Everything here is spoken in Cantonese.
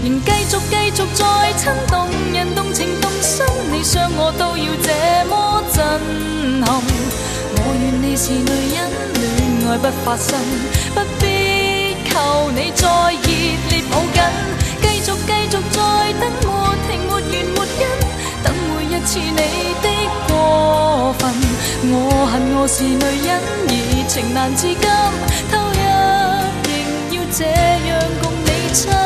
仍繼續再親動人動情動心，你傷我都要這麼震撼。我願你是女人，戀愛不發生，不必求你再熱烈抱緊，繼續再等，沒停沒完沒因，等每一次你的過分。我恨我是女人，而情難至今，偷一仍要這樣共你親。